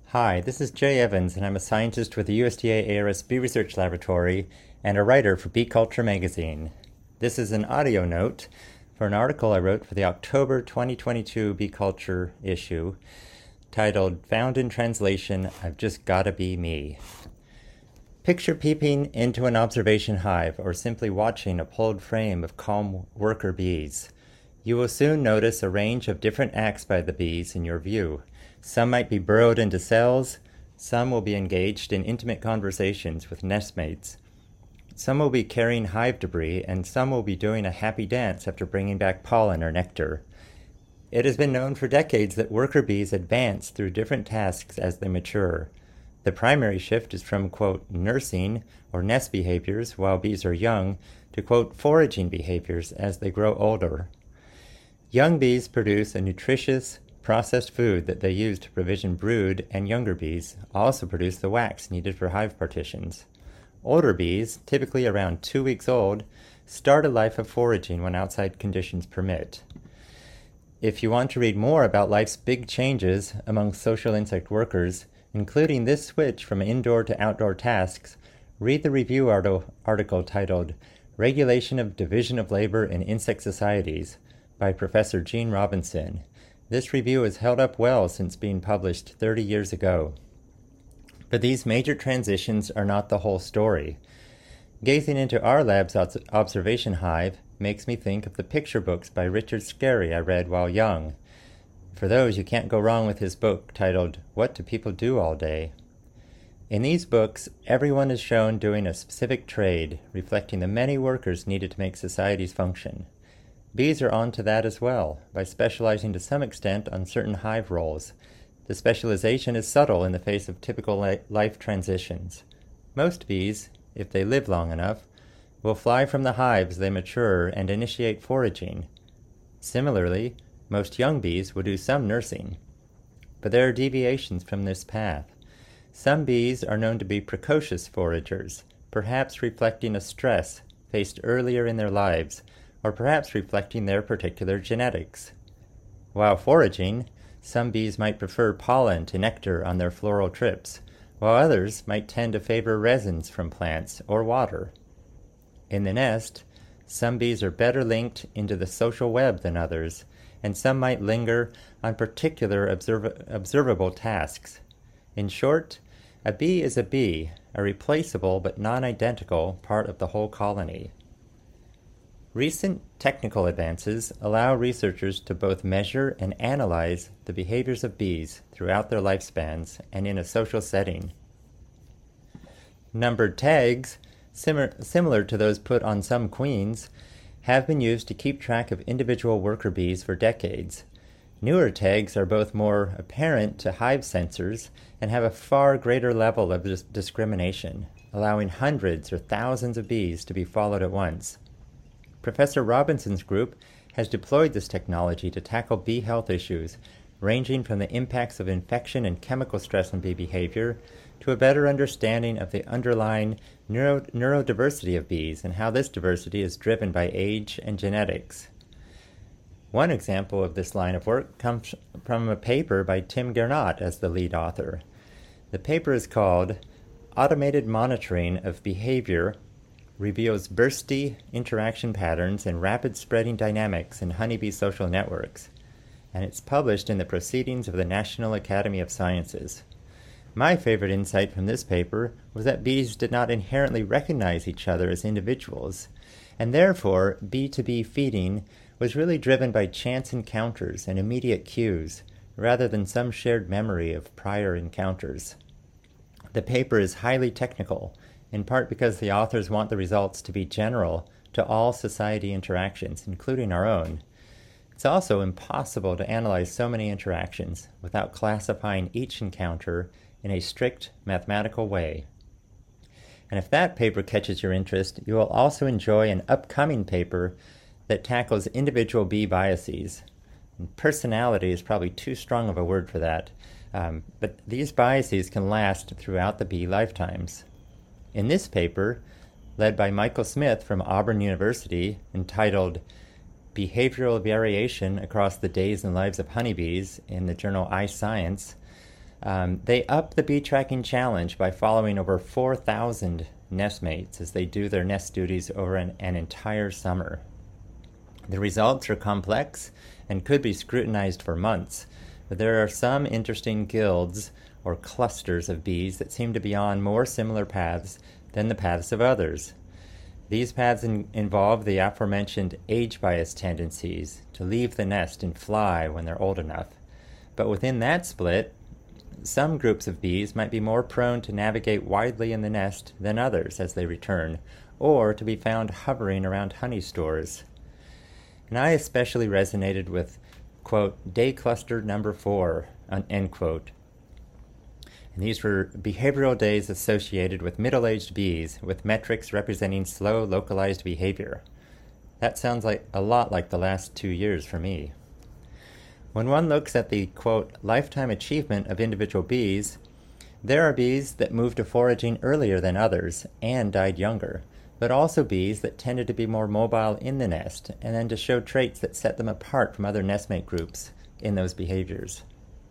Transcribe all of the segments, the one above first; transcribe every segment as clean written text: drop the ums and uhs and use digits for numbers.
Hi, this is Jay Evans, and I'm a scientist with the USDA ARS Bee Research Laboratory and a writer for Bee Culture magazine. This is an audio note for an article I wrote for the October 2022 Bee Culture issue titled, Found in Translation, I've Just Gotta Be Me. Picture peeping into an observation hive or simply watching a pulled frame of calm worker bees. You will soon notice a range of different acts by the bees in your view. Some might be burrowed into cells, some will be engaged in intimate conversations with nestmates. Some will be carrying hive debris, and some will be doing a happy dance after bringing back pollen or nectar. It has been known for decades that worker bees advance through different tasks as they mature. The primary shift is from, quote, nursing or nest behaviors while bees are young to, quote, foraging behaviors as they grow older. Young bees produce a nutritious, processed food that they use to provision brood, and younger bees also produce the wax needed for hive partitions. Older bees, typically around 2 weeks old, start a life of foraging when outside conditions permit. If you want to read more about life's big changes among social insect workers, including this switch from indoor to outdoor tasks, read the review article titled Regulation of Division of Labor in Insect Societies by Professor Gene Robinson. This review has held up well since being published 30 years ago. But these major transitions are not the whole story. Gazing into our lab's observation hive makes me think of the picture books by Richard Scarry I read while young. For those, you can't go wrong with his book titled, What Do People Do All Day? In these books, everyone is shown doing a specific trade, reflecting the many workers needed to make societies function. Bees are on to that as well, by specializing to some extent on certain hive roles. The specialization is subtle in the face of typical life transitions. Most bees, if they live long enough, will fly from the hives they mature and initiate foraging. Similarly, most young bees will do some nursing. But there are deviations from this path. Some bees are known to be precocious foragers, perhaps reflecting a stress faced earlier in their lives, or perhaps reflecting their particular genetics. While foraging, some bees might prefer pollen to nectar on their floral trips, while others might tend to favor resins from plants or water. In the nest, some bees are better linked into the social web than others, and some might linger on particular observable tasks. In short, a bee is a bee, a replaceable but non-identical part of the whole colony. Recent technical advances allow researchers to both measure and analyze the behaviors of bees throughout their lifespans and in a social setting. Numbered tags, similar to those put on some queens, have been used to keep track of individual worker bees for decades. Newer tags are both more apparent to hive sensors and have a far greater level of discrimination, allowing hundreds or thousands of bees to be followed at once. Professor Robinson's group has deployed this technology to tackle bee health issues, ranging from the impacts of infection and chemical stress on bee behavior to a better understanding of the underlying neurodiversity of bees and how this diversity is driven by age and genetics. One example of this line of work comes from a paper by Tim Gernot as the lead author. The paper is called Automated Monitoring of Behavior Reveals Bursty Interaction Patterns and Rapid Spreading Dynamics in Honeybee Social Networks, and it's published in the Proceedings of the National Academy of Sciences. My favorite insight from this paper was that bees did not inherently recognize each other as individuals, and therefore bee-to-bee feeding was really driven by chance encounters and immediate cues, rather than some shared memory of prior encounters. The paper is highly technical, in part because the authors want the results to be general to all society interactions, including our own. It's also impossible to analyze so many interactions without classifying each encounter in a strict mathematical way. And if that paper catches your interest, you will also enjoy an upcoming paper that tackles individual bee biases. And personality is probably too strong of a word for that, but these biases can last throughout the bee lifetimes. In this paper, led by Michael Smith from Auburn University, entitled Behavioral Variation Across the Days and Lives of Honeybees in the journal iScience, They up the bee tracking challenge by following over 4,000 nestmates as they do their nest duties over an entire summer. The results are complex and could be scrutinized for months, but there are some interesting guilds or clusters of bees that seem to be on more similar paths than the paths of others. These paths involve the aforementioned age bias tendencies to leave the nest and fly when they're old enough. But within that split, some groups of bees might be more prone to navigate widely in the nest than others as they return, or to be found hovering around honey stores. And I especially resonated with, quote, day cluster number 4, end quote. And these were behavioral days associated with middle-aged bees, with metrics representing slow, localized behavior. That sounds like a lot like the last 2 years for me. When one looks at the, quote, lifetime achievement of individual bees, there are bees that moved to foraging earlier than others and died younger, but also bees that tended to be more mobile in the nest and then to show traits that set them apart from other nestmate groups in those behaviors.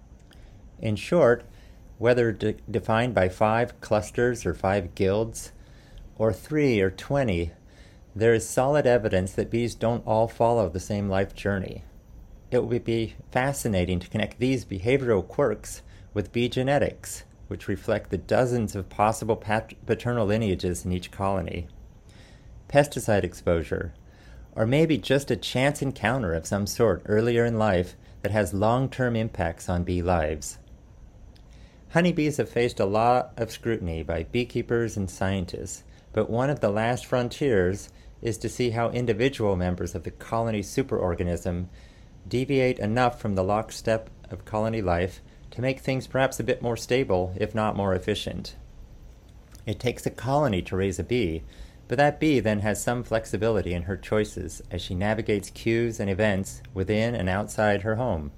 In short, whether defined by 5 clusters or 5 guilds, or 3 or 20, there is solid evidence that bees don't all follow the same life journey. It would be fascinating to connect these behavioral quirks with bee genetics, which reflect the dozens of possible paternal lineages in each colony. Pesticide exposure, or maybe just a chance encounter of some sort earlier in life that has long-term impacts on bee lives. Honeybees have faced a lot of scrutiny by beekeepers and scientists, but one of the last frontiers is to see how individual members of the colony superorganism deviate enough from the lockstep of colony life to make things perhaps a bit more stable, if not more efficient. It takes a colony to raise a bee, but that bee then has some flexibility in her choices as she navigates cues and events within and outside her home.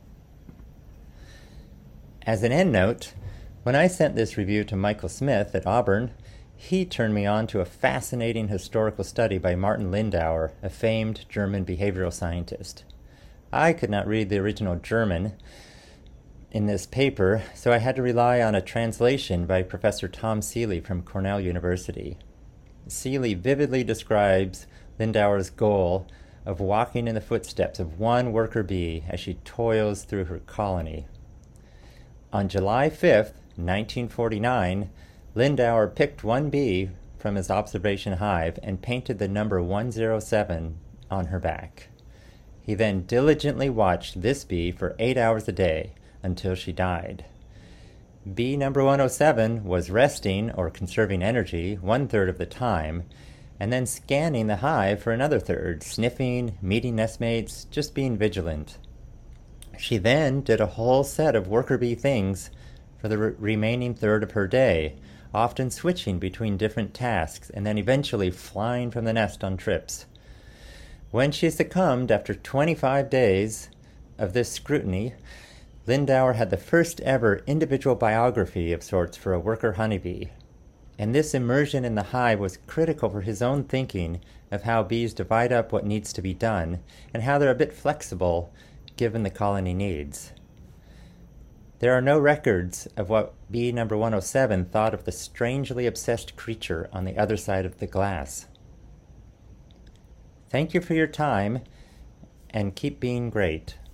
As an endnote, when I sent this review to Michael Smith at Auburn, he turned me on to a fascinating historical study by Martin Lindauer, a famed German behavioral scientist. I could not read the original German in this paper, so I had to rely on a translation by Professor Tom Seeley from Cornell University. Seeley vividly describes Lindauer's goal of walking in the footsteps of one worker bee as she toils through her colony. On July 5th, 1949, Lindauer picked one bee from his observation hive and painted the number 107 on her back. He then diligently watched this bee for 8 hours a day until she died. Bee number 107 was resting or conserving energy 1/3 of the time, and then scanning the hive for another third, sniffing, meeting nestmates, just being vigilant. She then did a whole set of worker bee things for the remaining third of her day, often switching between different tasks and then eventually flying from the nest on trips. When she succumbed after 25 days of this scrutiny, Lindauer had the first ever individual biography of sorts for a worker honeybee. And this immersion in the hive was critical for his own thinking of how bees divide up what needs to be done and how they're a bit flexible given the colony needs. There are no records of what bee number 107 thought of the strangely obsessed creature on the other side of the glass. Thank you for your time, and keep being great.